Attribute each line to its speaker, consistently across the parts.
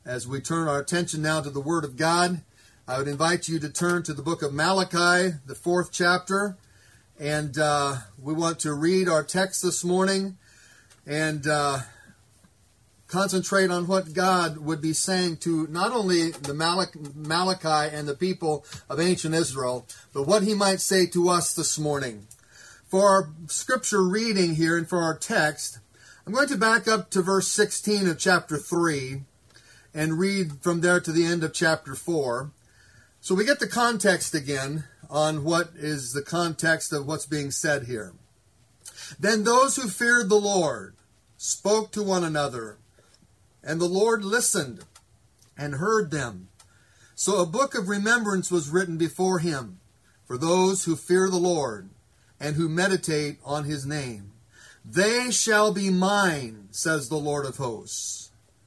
Speaker 1: As we turn our attention now to the Word of God, I would invite you to turn to the book of Malachi, the 4th chapter. And we want to read our text this morning and concentrate on what God would be saying to not only the Malachi and the people of ancient Israel, but what he might say to us this morning. For our scripture reading here and for our text, I'm going to back up to verse 16 of chapter 3 and read from there to the end of chapter 4. So we get the context again on what is the context of what's being said here. Then those who feared the Lord spoke to one another, and the Lord listened and heard them. So a book of remembrance was written before him for those who fear the Lord and who meditate on his name. They shall be mine, says the Lord of hosts.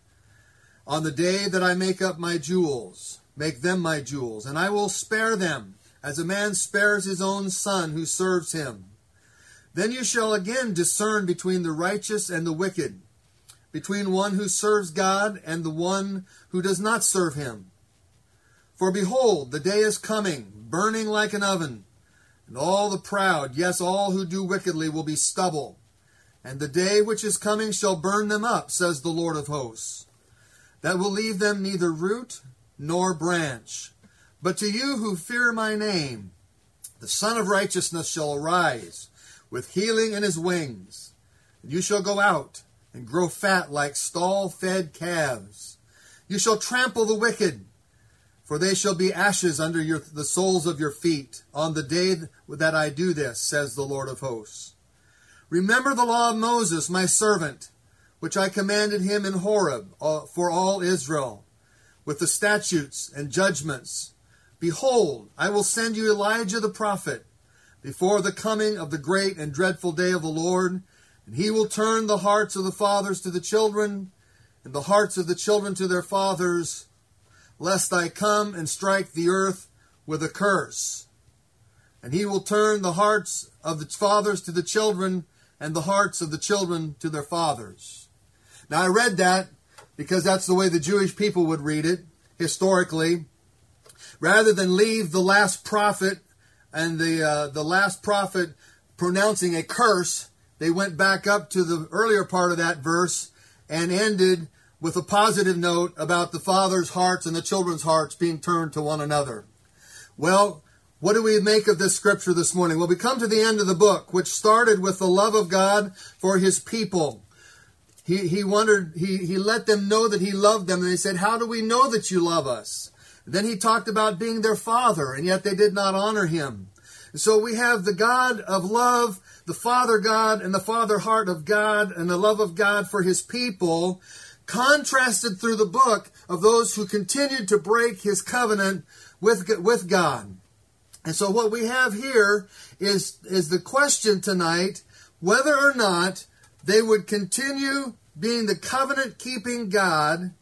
Speaker 1: On the day that I make up my jewels, make them my jewels, and I will spare them, as a man spares his own son who serves him. Then you shall again discern between the righteous and the wicked, between one who serves God and the one who does not serve him. For behold, the day is coming, burning like an oven, and all the proud, yes, all who do wickedly, will be stubble. And the day which is coming shall burn them up, says the Lord of hosts, that will leave them neither root nor branch. But to you who fear my name, the Son of Righteousness shall arise with healing in his wings. And you shall go out and grow fat like stall-fed calves. You shall trample the wicked, for they shall be ashes under the soles of your feet on the day that I do this, says the Lord of hosts. Remember the law of Moses, my servant, which I commanded him in Horeb for all Israel, with the statutes and judgments. Behold, I will send you Elijah the prophet before the coming of the great and dreadful day of the Lord, and he will turn the hearts of the fathers to the children, and the hearts of the children to their fathers, lest I come and strike the earth with a curse. And he will turn the hearts of the fathers to the children, and the hearts of the children to their fathers. Now I read that because that's the way the Jewish people would read it historically. Rather than leave the last prophet and the last prophet pronouncing a curse, they went back up to the earlier part of that verse and ended with a positive note about the father's hearts and the children's hearts being turned to one another. Well, what do we make of this scripture this morning? Well, we come to the end of the book, which started with the love of God for his people. He let them know that he loved them, and they said, how do we know that you love us? Then he talked about being their father, and yet they did not honor him. So we have the God of love, the Father God, and the Father heart of God, and the love of God for his people, contrasted through the book of those who continued to break his covenant with God. And so what we have here is the question tonight, whether or not they would continue being the covenant-keeping God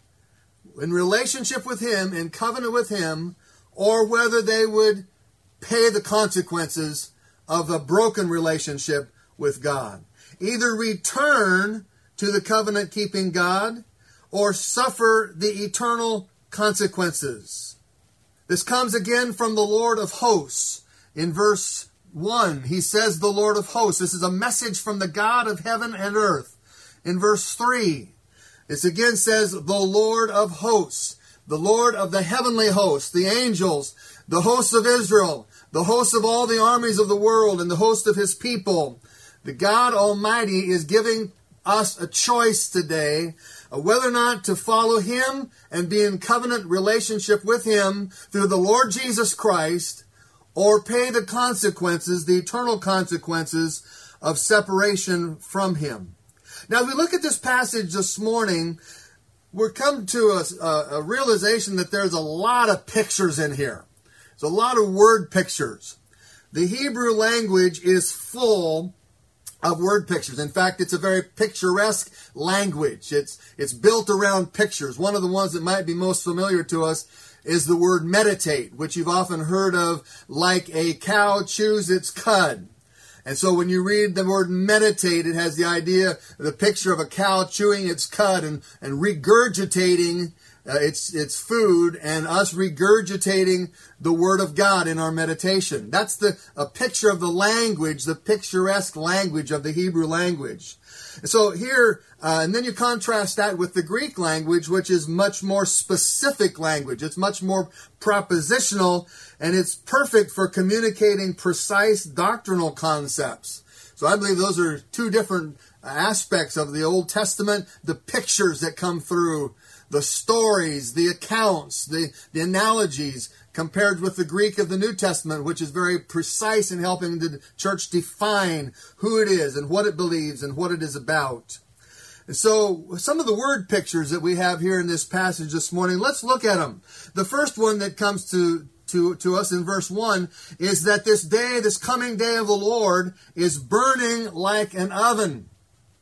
Speaker 1: in relationship with him, in covenant with him, or whether they would pay the consequences of a broken relationship with God. Either return to the covenant-keeping God or suffer the eternal consequences. This comes again from the Lord of hosts. In verse 1, he says the Lord of hosts. This is a message from the God of heaven and earth. In verse 3, this again says the Lord of hosts, the Lord of the heavenly hosts, the angels, the hosts of Israel, the hosts of all the armies of the world, and the host of his people. The God Almighty is giving us a choice today of whether or not to follow him and be in covenant relationship with him through the Lord Jesus Christ, or pay the consequences, the eternal consequences of separation from him. Now, if we look at this passage this morning, we're come to a realization that there's a lot of pictures in here. There's a lot of word pictures. The Hebrew language is full of word pictures. In fact, it's a very picturesque language. It's built around pictures. One of the ones that might be most familiar to us is the word meditate, which you've often heard of, like a cow chews its cud. And so when you read the word meditate, it has the idea, the picture of a cow chewing its cud and regurgitating its food, and us regurgitating the Word of God in our meditation. That's a picture of the language, the picturesque language of the Hebrew language. So here, and then you contrast that with the Greek language, which is much more specific language. It's much more propositional, and it's perfect for communicating precise doctrinal concepts. So I believe those are two different aspects of the Old Testament, the pictures that come through, the stories, the accounts, the analogies, compared with the Greek of the New Testament, which is very precise in helping the church define who it is and what it believes and what it is about. And so some of the word pictures that we have here in this passage this morning, let's look at them. The first one that comes to us in verse 1 is that this day, this coming day of the Lord, is burning like an oven,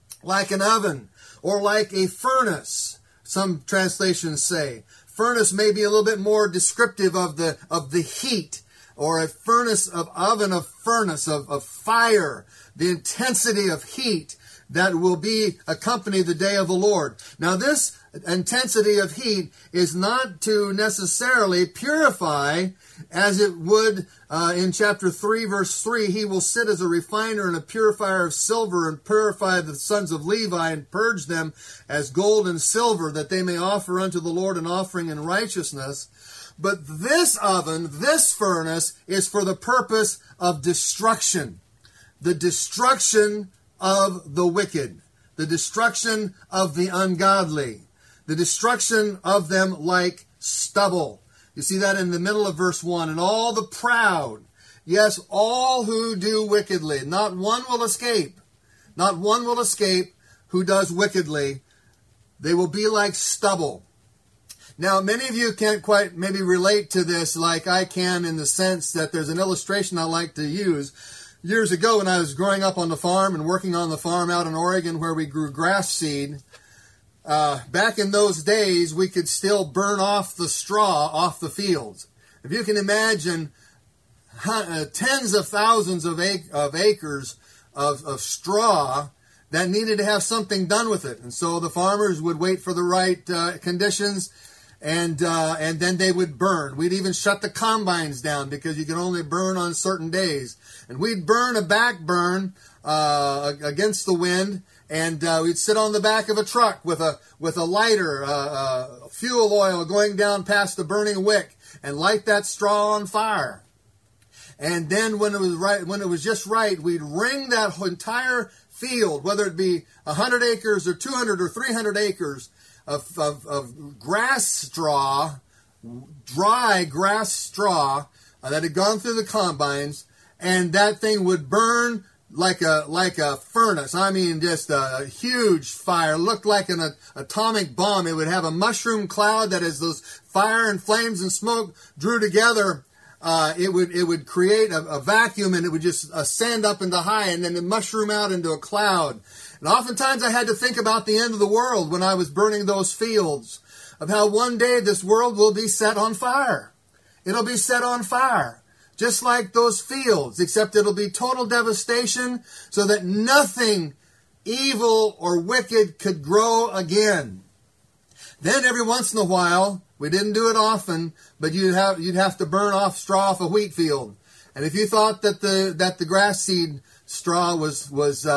Speaker 1: or like a furnace, some translations say. Furnace may be a little bit more descriptive of the heat, or a furnace of oven, of furnace, of fire, the intensity of heat that will be accompany the day of the Lord. Now this intensity of heat is not to necessarily purify, as it would in chapter 3 verse 3, he will sit as a refiner and a purifier of silver, and purify the sons of Levi, and purge them as gold and silver, that they may offer unto the Lord an offering in righteousness. But this oven, this furnace, is for the purpose of destruction. The destruction of the wicked, the destruction of the ungodly, the destruction of them like stubble. You see that in the middle of verse 1. And all the proud, yes, all who do wickedly, not one will escape. Not one will escape who does wickedly. They will be like stubble. Now, many of you can't quite maybe relate to this like I can, in the sense that there's an illustration I like to use. Years ago, when I was growing up on the farm and working on the farm out in Oregon where we grew grass seed, back in those days, we could still burn off the straw off the fields. If you can imagine tens of thousands of acres of straw that needed to have something done with it. And so the farmers would wait for the right conditions, and then they would burn. We'd even shut the combines down because you could only burn on certain days. And we'd burn a back burn against the wind, and we'd sit on the back of a truck with a lighter, fuel oil going down past the burning wick, and light that straw on fire. And then when it was just right, we'd wring that entire field, whether it be 100 acres or 200 or 300 acres of grass straw, dry grass straw that had gone through the combines, and that thing would burn like a furnace. I mean, just a huge fire. Looked like an atomic bomb. It would have a mushroom cloud that, as those fire and flames and smoke drew together, it would create a vacuum, and it would just ascend up into high, and then it mushroom out into a cloud. And oftentimes I had to think about the end of the world when I was burning those fields, of how one day this world will be set on fire. It'll be set on fire, just like those fields, except it'll be total devastation, so that nothing evil or wicked could grow again. Then every once in a while, we didn't do it often, but you'd have to burn off straw off a wheat field. And if you thought that the grass seed straw was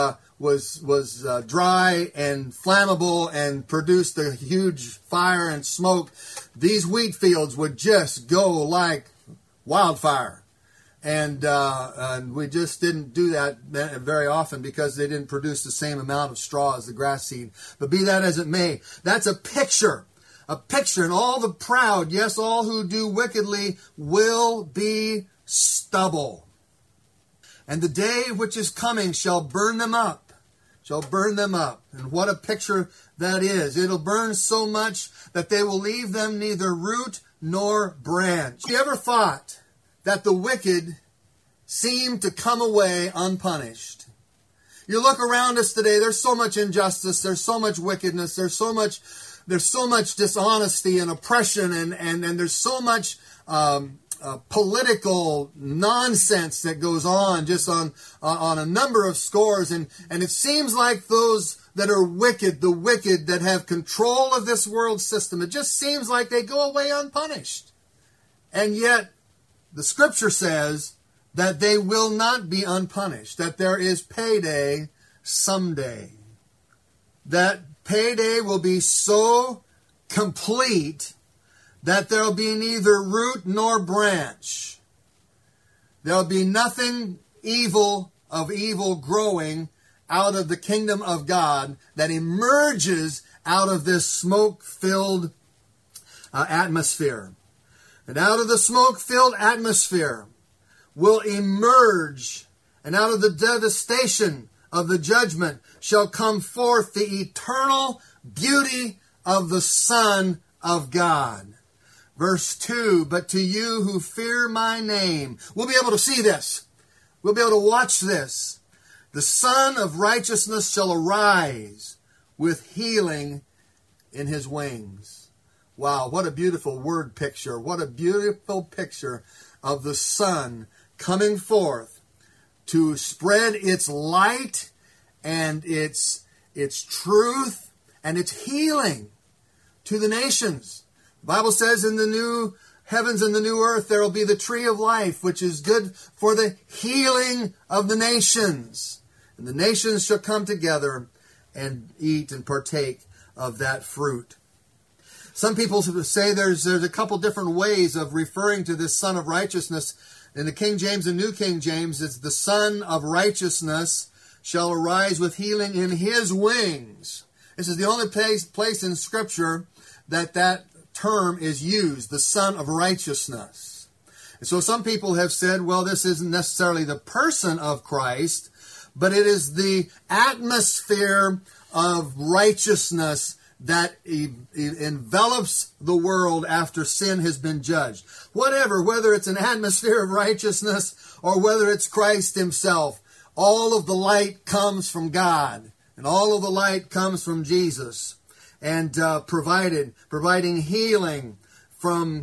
Speaker 1: dry and flammable and produced a huge fire and smoke, these wheat fields would just go like wildfire. And we just didn't do that very often because they didn't produce the same amount of straw as the grass seed. But be that as it may, that's a picture. And all the proud, yes, all who do wickedly, will be stubble. And the day which is coming shall burn them up. And what a picture that is. It'll burn so much that they will leave them neither root nor branch. Have you ever thought that the wicked seem to come away unpunished? You look around us today, there's so much injustice, there's so much wickedness, there's so much dishonesty and oppression, and there's so much political nonsense that goes on just on a number of scores, and it seems like those that are wicked, the wicked that have control of this world system, it just seems like they go away unpunished. And yet, the scripture says that they will not be unpunished, that there is payday someday. That payday will be so complete that there will be neither root nor branch. There will be nothing evil growing out of the kingdom of God that emerges out of this smoke-filled atmosphere. And out of the smoke-filled atmosphere will emerge, and out of the devastation of the judgment shall come forth the eternal beauty of the Son of God. Verse 2, but to you who fear my name, we'll be able to see this. We'll be able to watch this. The Son of Righteousness shall arise with healing in his wings. Wow, what a beautiful word picture. What a beautiful picture of the sun coming forth to spread its light and its truth and its healing to the nations. The Bible says in the new heavens and the new earth there will be the tree of life, which is good for the healing of the nations. And the nations shall come together and eat and partake of that fruit. Some people say there's a couple different ways of referring to this Son of Righteousness. In the King James and New King James, it's the Son of Righteousness shall arise with healing in his wings. This is the only place in Scripture that term is used, the Son of Righteousness. And so some people have said, well, this isn't necessarily the person of Christ, but it is the atmosphere of righteousness that envelops the world after sin has been judged. Whether it's an atmosphere of righteousness or whether it's Christ himself, all of the light comes from God, and all of the light comes from Jesus, and providing healing from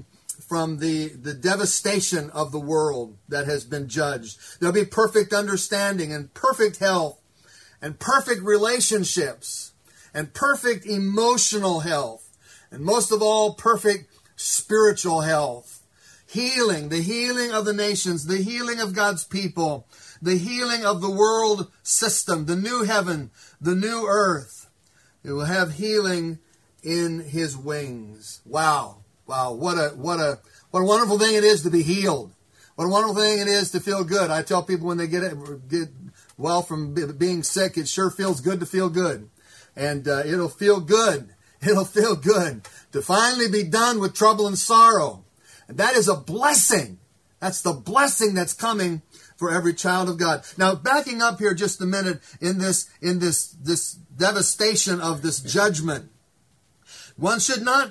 Speaker 1: the devastation of the world that has been judged. There'll be perfect understanding and perfect health and perfect relationships and perfect emotional health, and most of all, perfect spiritual health. Healing, the healing of the nations, the healing of God's people, the healing of the world system, the new heaven, the new earth. It will have healing in his wings. Wow. Wow, what a wonderful thing it is to be healed. What a wonderful thing it is to feel good. I tell people when they get well from being sick, it sure feels good to feel good. And it'll feel good. It'll feel good to finally be done with trouble and sorrow. And that is a blessing. That's the blessing that's coming for every child of God. Now, backing up here just a minute in this devastation of this judgment, one should not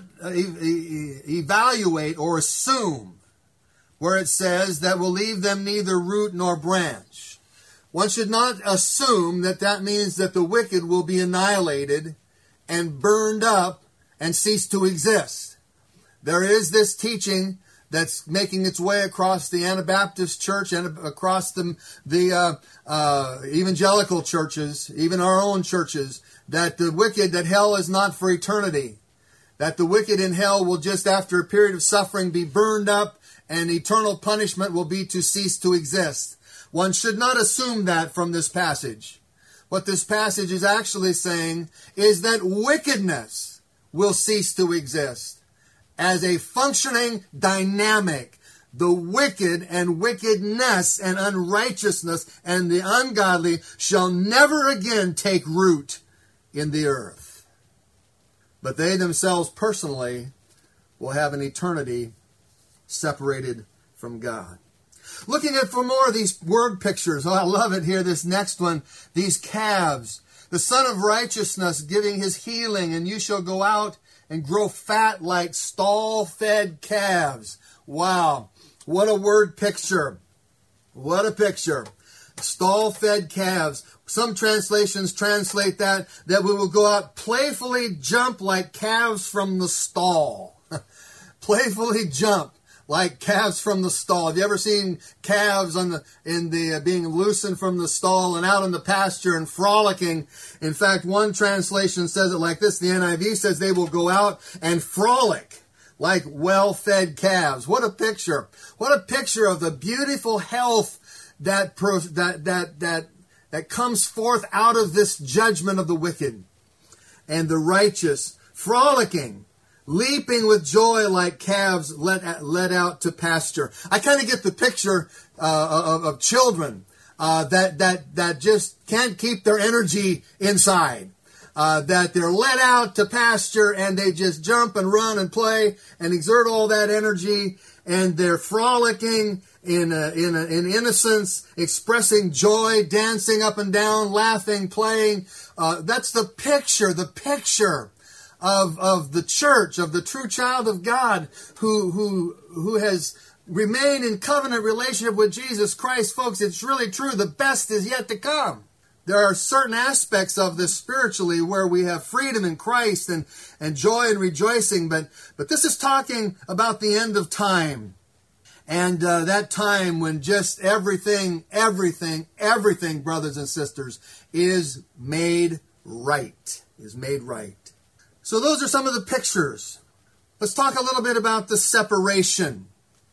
Speaker 1: evaluate or assume where it says that will leave them neither root nor branch. One should not assume that means that the wicked will be annihilated and burned up and cease to exist. There is this teaching that's making its way across the Anabaptist church and across the evangelical churches, even our own churches, that the wicked, that hell is not for eternity. That the wicked in hell will just after a period of suffering be burned up and eternal punishment will be to cease to exist. One should not assume that from this passage. What this passage is actually saying is that wickedness will cease to exist as a functioning dynamic. The wicked and wickedness and unrighteousness and the ungodly shall never again take root in the earth. But they themselves personally will have an eternity separated from God. Looking at for more of these word pictures. Oh, I love it here, this next one. These calves. The Son of Righteousness giving his healing, and you shall go out and grow fat like stall-fed calves. Wow. What a word picture. What a picture. Stall-fed calves. Some translations translate that we will go out playfully jump like calves from the stall. Playfully jump like calves from the stall. Have you ever seen calves being loosened from the stall and out in the pasture and frolicking? In fact, one translation says it like this. The NIV says they will go out and frolic like well-fed calves. What a picture. What a picture of the beautiful health that comes forth out of this judgment of the wicked. And the righteous frolicking, leaping with joy like calves led out to pasture. I kind of get the picture of children that just can't keep their energy inside. That they're let out to pasture and they just jump and run and play and exert all that energy, and they're frolicking in innocence, expressing joy, dancing up and down, laughing, playing. That's the picture of the church, of the true child of God who has remained in covenant relationship with Jesus Christ. Folks, it's really true. The best is yet to come. There are certain aspects of this spiritually where we have freedom in Christ and joy and rejoicing, but this is talking about the end of time. And that time when just everything, brothers and sisters, is made right. So those are some of the pictures. Let's talk a little bit about the separation.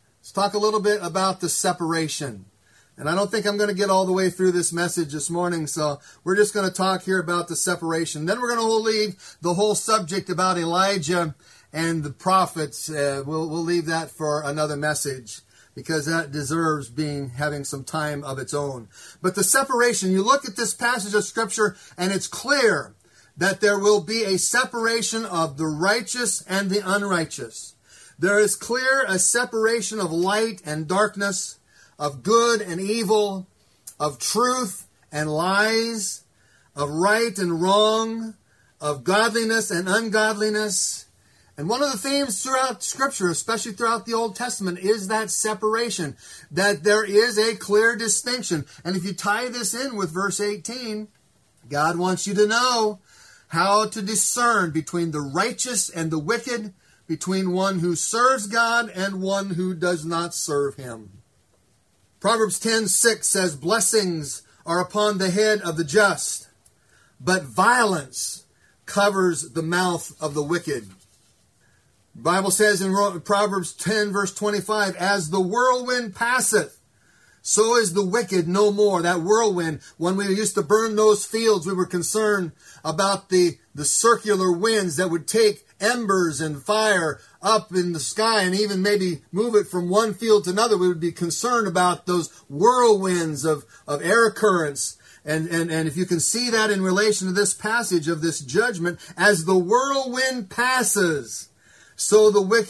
Speaker 1: And I don't think I'm going to get all the way through this message this morning, so we're just going to talk here about the separation. Then we're going to leave the whole subject about Elijah and the prophets. We'll leave that for another message, because that deserves having some time of its own. But the separation, you look at this passage of Scripture, and it's clear that there will be a separation of the righteous and the unrighteous. There is clear a separation of light and darkness, of good and evil, of truth and lies, of right and wrong, of godliness and ungodliness. And one of the themes throughout Scripture, especially throughout the Old Testament, is that separation, that there is a clear distinction. And if you tie this in with verse 18, God wants you to know how to discern between the righteous and the wicked, between one who serves God and one who does not serve Him. Proverbs 10:6 says, blessings are upon the head of the just, but violence covers the mouth of the wicked. The Bible says in Proverbs 10 verse 25, as the whirlwind passeth, so is the wicked no more. That whirlwind, when we used to burn those fields, we were concerned about the circular winds that would take embers and fire up in the sky and even maybe move it from one field to another. We would be concerned about those whirlwinds of air currents. And if you can see that in relation to this passage of this judgment, as the whirlwind passes, so is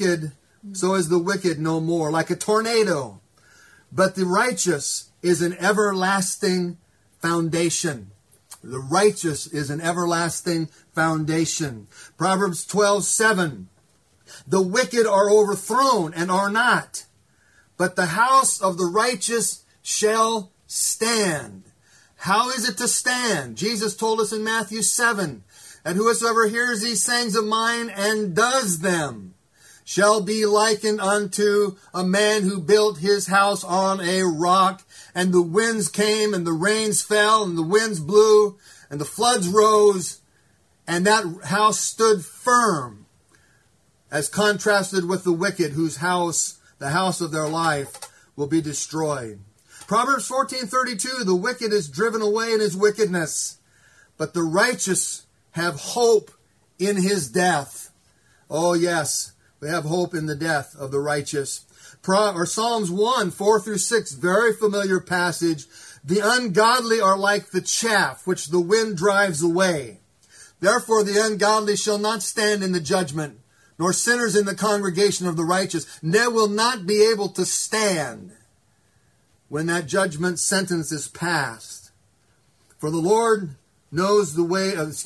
Speaker 1: the wicked no more, like a tornado. But the righteous is an everlasting foundation. The righteous is an everlasting foundation. Proverbs 12:7. The wicked are overthrown and are not, but the house of the righteous shall stand. How is it to stand? Jesus told us in Matthew 7, that whosoever hears these sayings of mine and does them shall be likened unto a man who built his house on a rock, and the winds came, and the rains fell, and the winds blew, and the floods rose, and that house stood firm, as contrasted with the wicked, whose house, the house of their life, will be destroyed. Proverbs 14:32, the wicked is driven away in his wickedness, but the righteous have hope in his death. Oh yes, we have hope in the death of the righteous. Psalms 1:4-6, very familiar passage. The ungodly are like the chaff which the wind drives away. Therefore the ungodly shall not stand in the judgment, nor sinners in the congregation of the righteous. They will not be able to stand when that judgment sentence is passed. For the Lord knows the way of,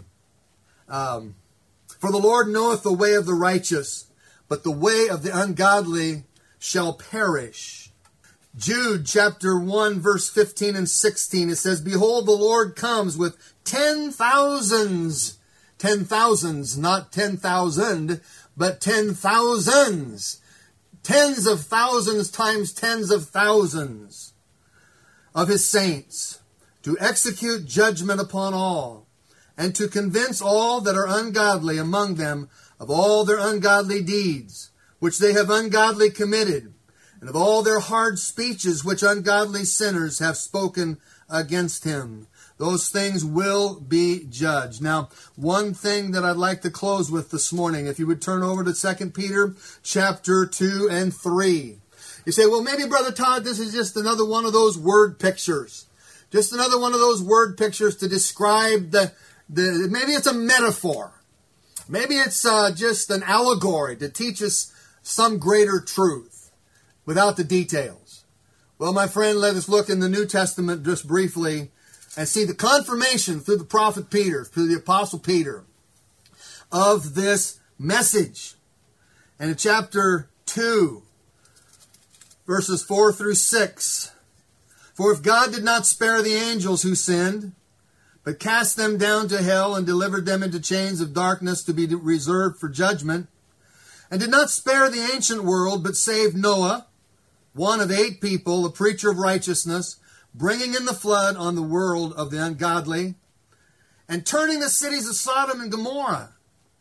Speaker 1: for the Lord knoweth the way of the righteous, but the way of the ungodly shall perish. Jude chapter 1 verse 15 and 16, it says, behold, the Lord comes with 10,000s, not 10,000, but 10,000s, tens of thousands times tens of thousands of his saints, to execute judgment upon all, and to convince all that are ungodly among them of all their ungodly deeds, which they have ungodly committed, and of all their hard speeches which ungodly sinners have spoken against him. Those things will be judged. Now, one thing that I'd like to close with this morning, if you would turn over to 2 Peter chapter 2 and 3. You say, well, maybe, Brother Todd, this is just another one of those word pictures. Just another one of those word pictures to describe maybe it's a metaphor. Maybe it's just an allegory to teach us some greater truth without the details. Well, my friend, let us look in the New Testament just briefly and see the confirmation through the prophet Peter, through the apostle Peter, of this message. And in chapter 2, verses 4 through 6, for if God did not spare the angels who sinned, but cast them down to hell and delivered them into chains of darkness to be reserved for judgment, and did not spare the ancient world, but saved Noah, one of 8 people, a preacher of righteousness, bringing in the flood on the world of the ungodly, and turning the cities of Sodom and Gomorrah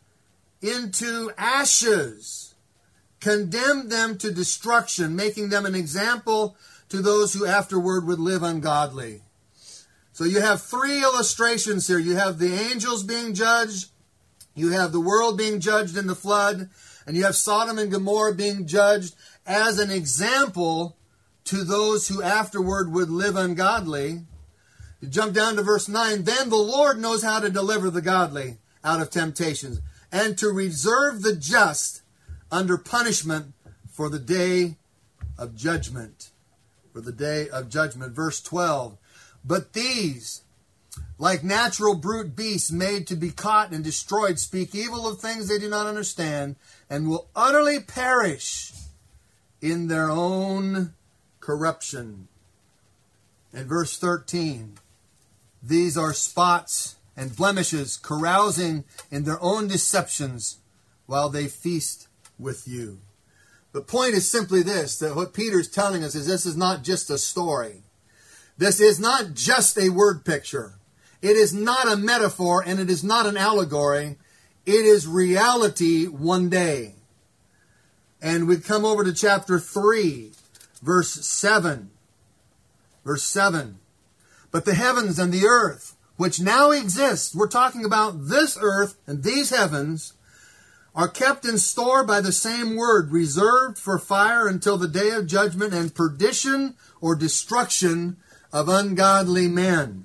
Speaker 1: into ashes, condemned them to destruction, making them an example to those who afterward would live ungodly. So you have 3 illustrations here. You have the angels being judged, you have the world being judged in the flood, and you have Sodom and Gomorrah being judged as an example to those who afterward would live ungodly. You jump down to verse 9. Then the Lord knows how to deliver the godly out of temptations, and to reserve the just under punishment for the day of judgment. For the day of judgment. Verse 12. But these, like natural brute beasts made to be caught and destroyed, speak evil of things they do not understand, and will utterly perish in their own corruption. And verse 13. These are spots and blemishes, carousing in their own deceptions while they feast with you. The point is simply this, that what Peter's telling us is this is not just a story. This is not just a word picture. It is not a metaphor, and it is not an allegory. It is reality one day. And we come over to chapter 3, verse 7. Verse 7. But the heavens and the earth, which now exist, we're talking about this earth and these heavens, are kept in store by the same word, reserved for fire until the day of judgment and perdition or destruction of ungodly men.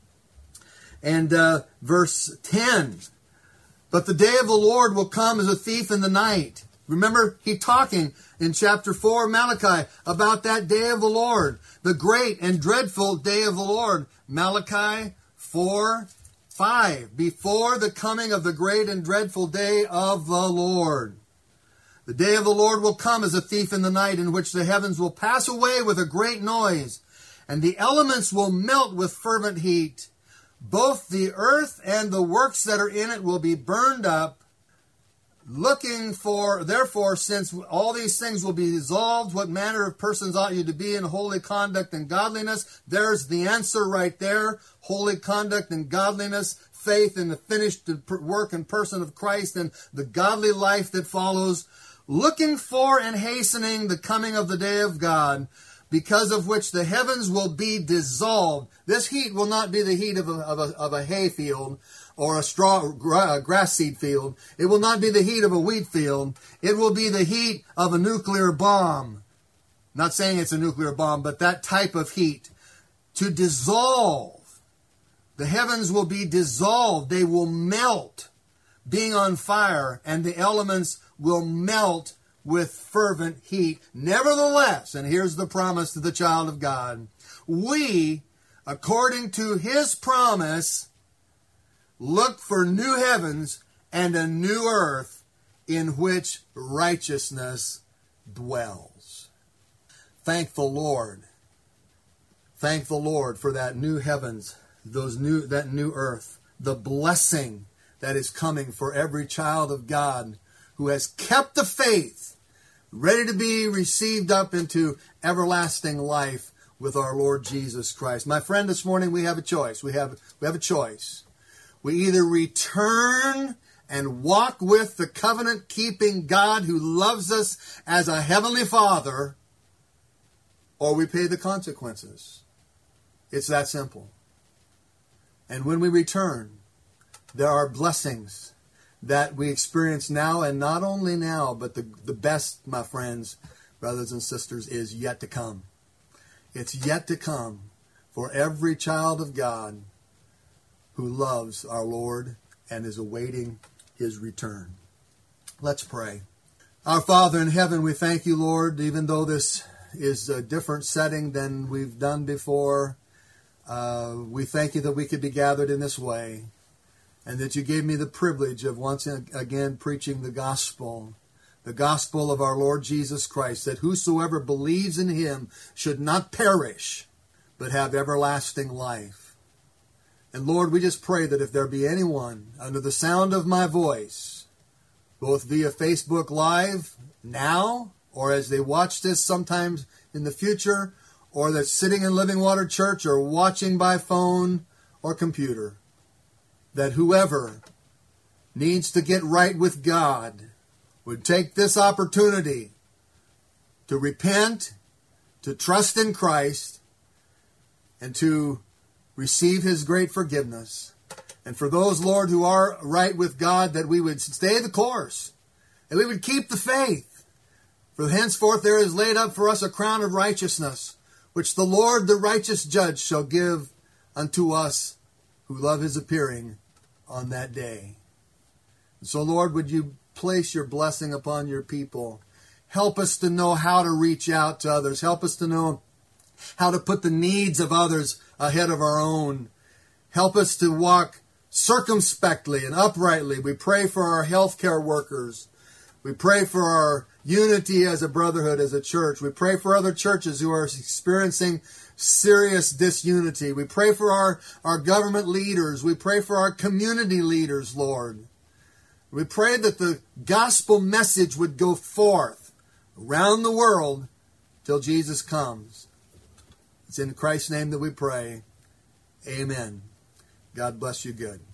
Speaker 1: And verse 10, but the day of the Lord will come as a thief in the night. Remember, he's talking in chapter 4 of Malachi about that day of the Lord, the great and dreadful day of the Lord. Malachi 4:5, before the coming of the great and dreadful day of the Lord. The day of the Lord will come as a thief in the night, in which the heavens will pass away with a great noise, and the elements will melt with fervent heat. Both the earth and the works that are in it will be burned up. Therefore, since all these things will be dissolved, what manner of persons ought you to be in holy conduct and godliness? There's the answer right there. Holy conduct and godliness, faith in the finished work and person of Christ, and the godly life that follows, looking for and hastening the coming of the day of God, because of which the heavens will be dissolved. This heat will not be the heat of a hay field or a grass seed field. It will not be the heat of a wheat field. It will be the heat of a nuclear bomb. Not saying it's a nuclear bomb, but that type of heat. To dissolve. The heavens will be dissolved. They will melt, being on fire, and the elements will melt with fervent heat. Nevertheless, and here's the promise to the child of God, we, according to his promise, look for new heavens and a new earth in which righteousness dwells. Thank the Lord. Thank the Lord for that new heavens, that new earth, the blessing that is coming for every child of God who has kept the faith ready to be received up into everlasting life with our Lord Jesus Christ. My friend, this morning we have a choice. We have a choice. We either return and walk with the covenant-keeping God who loves us as a heavenly Father, or we pay the consequences. It's that simple. And when we return, there are blessings that we experience now, and not only now, but the best, my friends, brothers and sisters, is yet to come. It's yet to come for every child of God who loves our Lord and is awaiting His return. Let's pray. Our Father in heaven, we thank you, Lord, even though this is a different setting than we've done before. We thank you that we could be gathered in this way, and that you gave me the privilege of once again preaching the gospel of our Lord Jesus Christ, that whosoever believes in Him should not perish, but have everlasting life. And Lord, we just pray that if there be anyone under the sound of my voice, both via Facebook Live now, or as they watch this sometimes in the future, or that's sitting in Living Water Church or watching by phone or computer, that whoever needs to get right with God would take this opportunity to repent, to trust in Christ, and to receive His great forgiveness. And for those, Lord, who are right with God, that we would stay the course, and we would keep the faith. For henceforth there is laid up for us a crown of righteousness, which the Lord, the righteous judge, shall give unto us who love His appearing on that day. And so, Lord, would you place your blessing upon your people. Help us to know how to reach out to others. Help us to know how to put the needs of others ahead of our own. Help us to walk circumspectly and uprightly. We pray for our healthcare workers. We pray for our unity as a brotherhood, as a church. We pray for other churches who are experiencing serious disunity. We pray for our government leaders. We pray for our community leaders, Lord. We pray that the gospel message would go forth around the world till Jesus comes. It's in Christ's name that we pray. Amen. God bless you good.